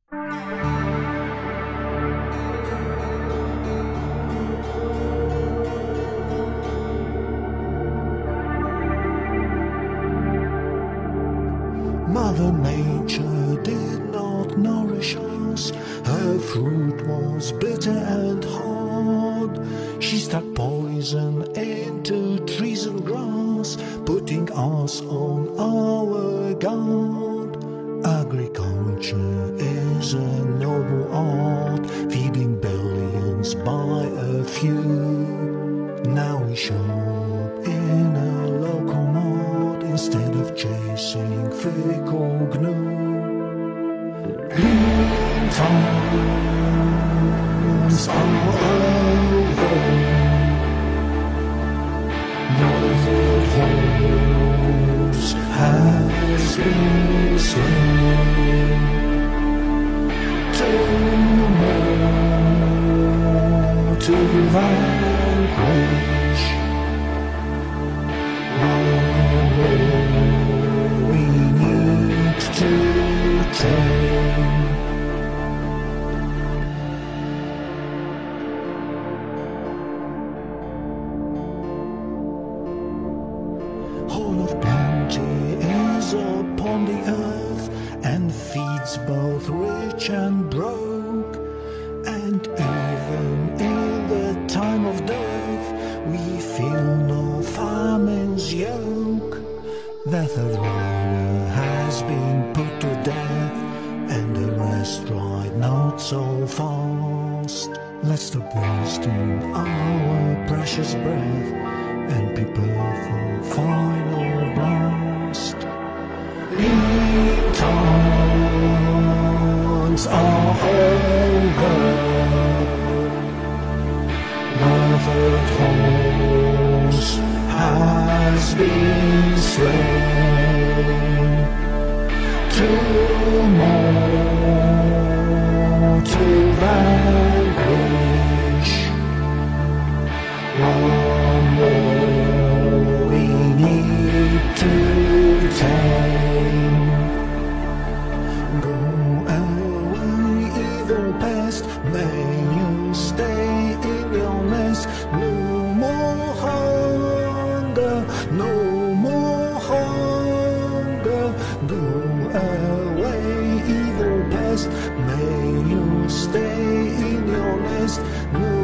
Mother Nature did not nourish us. Her fruit was bitter and hard. She stuck poison into trees and grass, putting us on our guard. Agriculture is a noble art, feeding billions by a few. Now we shop in a local mart instead of chasing fickle gnue. Lean times are over. Northern horse has been slain. Two more to vanquish. One more we need to tame. All of plenty is upon the earth and feeds both rich and broke. And even in the time of dearth, we feel no famine's yoke. The third rider has been put to death, and the rest ride not so fast. Let's stop wasting our precious breath and prepare for final blast. Lean times are over. The third horse has been slain. Two more to vanquish. One more we need to tame. Go away, evil pest, may you stay in your nest. No more hunger, no more hunger. Go away, evil pest, may you stay in your nest. No